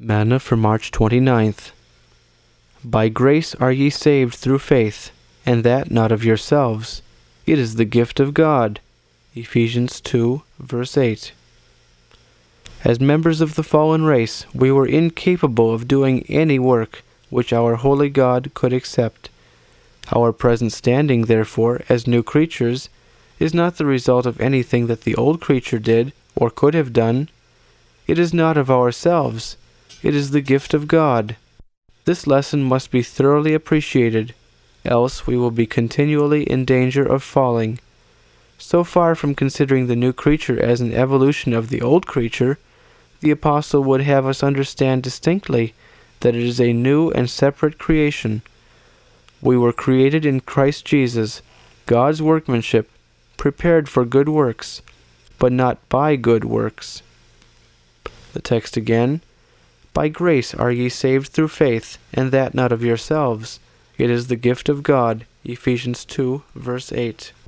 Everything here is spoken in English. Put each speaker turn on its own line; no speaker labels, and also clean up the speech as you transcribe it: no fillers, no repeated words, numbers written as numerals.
Manna for March 29th. By grace are ye saved through faith, and that not of yourselves. It is the gift of God. Ephesians 2, verse 8. As members of the fallen race, we were incapable of doing any work which our holy God could accept. Our present standing, therefore, as new creatures, is not the result of anything that the old creature did or could have done. It is not of ourselves. It is the gift of God. This lesson must be thoroughly appreciated, else we will be continually in danger of falling. So far from considering the new creature as an evolution of the old creature, the apostle would have us understand distinctly that it is a new and separate creation. We were created in Christ Jesus, God's workmanship, prepared for good works, but not by good works. The text again. By grace are ye saved through faith, and that not of yourselves. It is the gift of God. Ephesians 2, verse 8.